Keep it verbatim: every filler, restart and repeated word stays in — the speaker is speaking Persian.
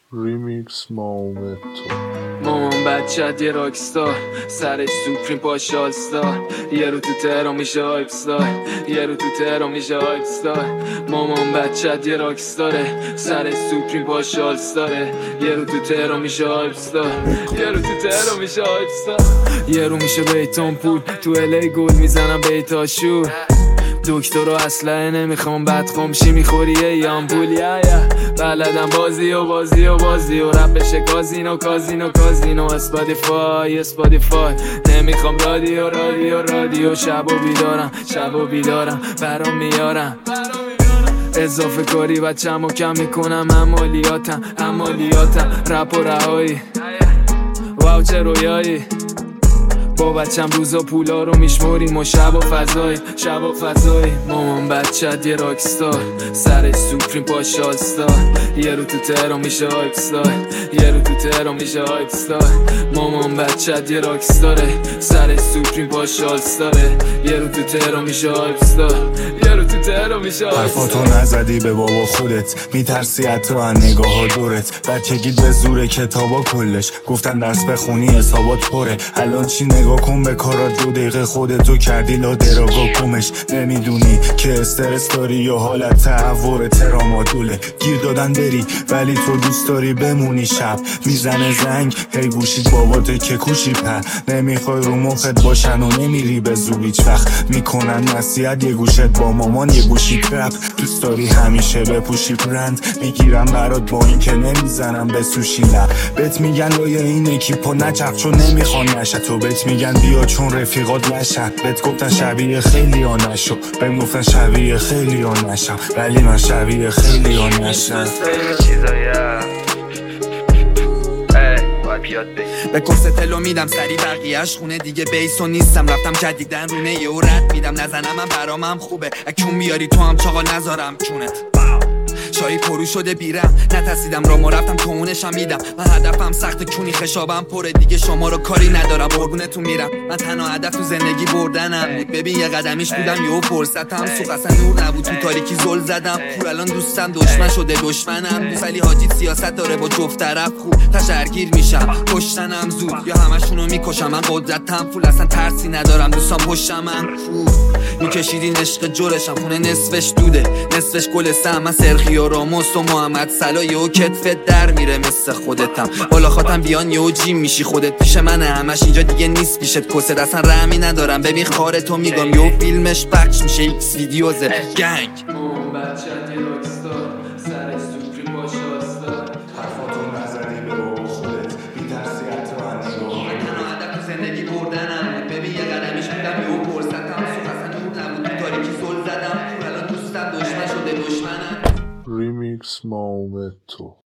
ریمیکس مامتو مامان بچت یه راکستار، سرش سوپریم پاش آلستار. یه رو تو تهران میشه هایپستار، یه رو تو تهران میشه هایپستار. مامان بچت یه راکستاره، سرش سوپریم پاش آلستاره. یه رو تو تهران میشه هایپستار، یه رو تو تهران میشه هایپستار. یه رو میشه بیتون پول، تو الی گل میزنم بیتاشور. دکتر و اسلحه نمیخوام بدخوام شی میخوری یه آمپول. یا یا بلدم بازی و بازی و بازی و رپ بشه کازینو کازینو کازینو. اسپاتیفای اسپاتیفای نمیخوام رادیو رادیو رادیو. شب و بیدارم شب و بیدارم برام میارم اضافه کاری بچم و کم میکنم. عمالیاتم عمالیاتم رپ و رهایی. واو چه رویایی با بچم روزا پولا رو میشموریم و شب و فضایی شب و فضایی. مامان بچت یه راکستار، سرش سوپریم پاش آلستار. یه رو تو تهران میشه هایپستار، یه رو تو تهران میشه هایپستار. مامان بچت یه راکستاره، سرش سوپریم پاش آلستاره. یه رو تو تهران میشه هایپستار، یه رو تو تهران میشه هایپستار. حرفاتو نزدی به بابا خودت، میترسی حتی از نگاه ها دورت. بچگیت به زور کتابا کلش گفتن درس بخونی حسابات پره. الان چی نگاه کن به کارات، دو دقیقه خودتو کردی لا دراگا کمش. نمیدونی که استرس داری یا حالت تحور ترامادوله. گیر دادن بری ولی تو دوست داری بمونی. شب میزنه زنگ هی گوشید باباته که کوشی پر. نمیخوای رو مخت باشن و نمیری به زور هیچ وقت. میکنن نصیحت یه گوشت با مامان یه گوشی رپ. دوست داری همیشه بپوشی برند، میگیرم برات با این که نمیزنم به سوشی لب. بهت میگن لایه این اکیپا نچرخ چون نمیخوان نشه. تو بهت میگن بیا چون رفیقات نشن. بهت گفتن شبیه خیلی ها نشو، بهم گفتن شبیه خیلی ها نشم، ولی من شبیه خیلی ها نشم. به کست تلو میدم سری بقیهش خونه دیگه بیسو نیستم. رفتم جدیدن رونه یه و رد میدم نزنم من برامم خوبه. اکون بیاری تو هم چاقا نذارم چونت. شایی پرو شده بیرم نترسیدم رامو رفتم کونشم میدم. من هدفم سخت کونی خشابم پره دیگه شما رو کاری ندارم قربونتون میرم. من تنها هدف تو زندگی بردنم بود. ببین یه قدمیش بودم یهو فرصتم سوق اصلا نور نبود تو تاریکی زل زدم. پور الان دوستم دشمن شده دشمنم. دوست ولی حاجی سیاست داره با جفت طرف خوب تشرگیر میشم کشتنم زود یا همشونو میکشم. من قدرتم فول اصلا ترسی ندارم دوستان پشتمم خوب میکشیدین عشق جورشم. خونه نصفش دوده نصفش گل سم. من سرخیو راموس و محمد صلاح یهو کتفت در میره مثل خودتم. بالا خاطم بیان یهو جیم میشی خودت پیش منه همش اینجا دیگه نیست پیشت کست. اصلا رحمی ندارم ببین خارتو میگم یهو فیلمش پخش میشه ایکس ویدیوزه گنگ. مامان بچت یه راکستار، سرش سوپریم پاش آلستار. حرفاتو نزدی به بابا خودت، میترسی حتی از نگاه ها تنها هدف تو زندگی بردنم بود. ببین یه قدمیش بودم یهو فرصتم سوق اصلا نور نبود تو تاریکی زل زدم. پور الان دوستم دشمن شده دشمنم. ریمیکس مامتو